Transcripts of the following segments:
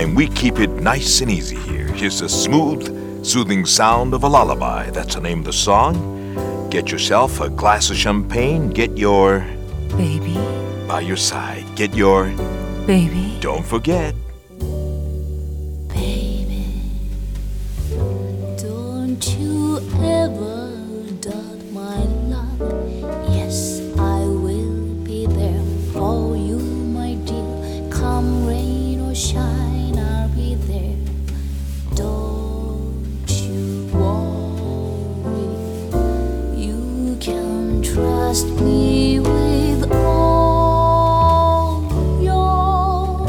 and we keep it nice and easy here. Here's the smooth, soothing sound of a lullaby. That's the name of the song. Get yourself a glass of champagne. Get your baby by your side. Get your baby. Don't forget. Baby, don't you ever doubt my love. Yes, I will be there for you, my dear. Come rain or shine, I'll be there. Don't you worry, you can trust me with all your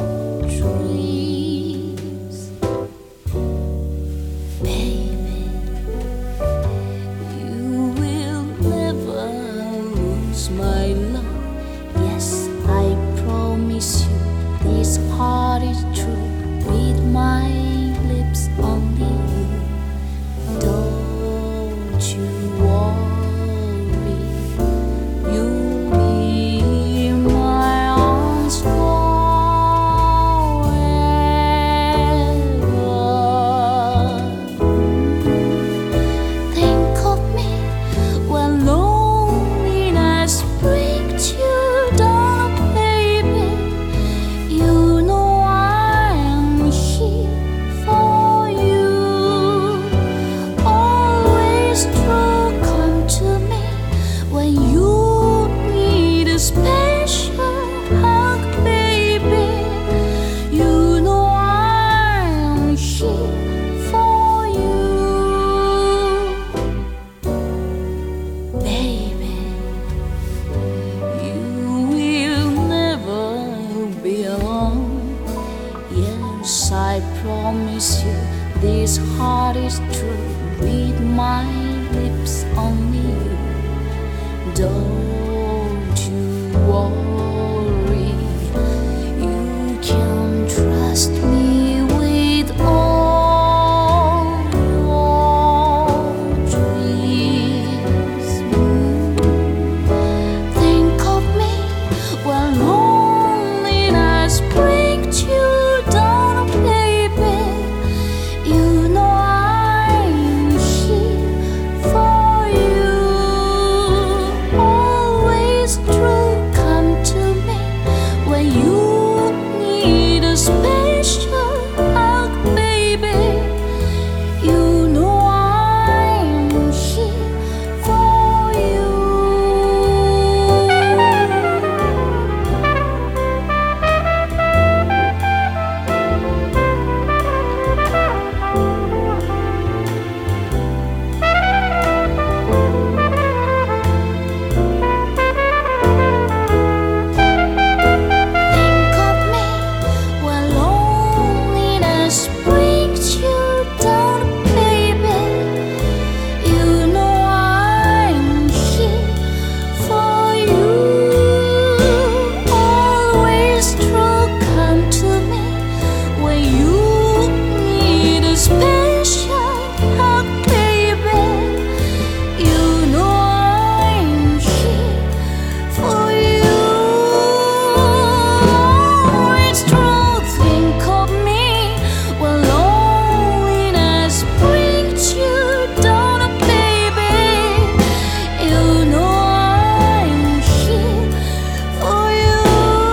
dreams. Baby, you will never lose my love. Yes, I promise you, this heart is true. With my lips only you. Don't you worry, you'll be in my arms forever. Think of me when loneliness brings you down, baby. You know I am here for you. Always true, come to me when you need a special hug, baby. You know I am here for you, baby. You will never be alone. Yes, I promise you, this heart is true. With my lips only you. Don't you worry, you can trust me with all your dreams. Think of me when loneliness brings you down, baby. You know I'm here for you. Always true, come to me when you need a special hug, baby. You know I'm here for you. Think of me when loneliness brings you down, baby. You know I'm here for you. Always true, come to me when you need a special hug, baby. You know I'm here for you. Always true, think of me when loneliness brings you down, baby. You know I'm here for you.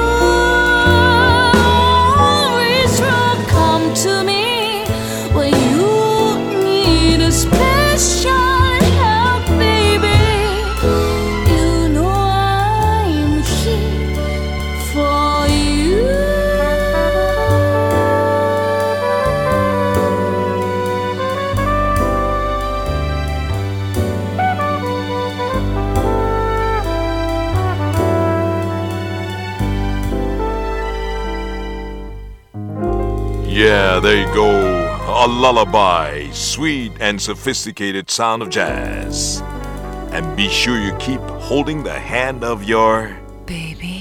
Always true, come to me when you need a special help, baby. You know I'm here for you. Yeah, there you go. A lullaby, sweet and sophisticated sound of jazz. And be sure you keep holding the hand of your Baby.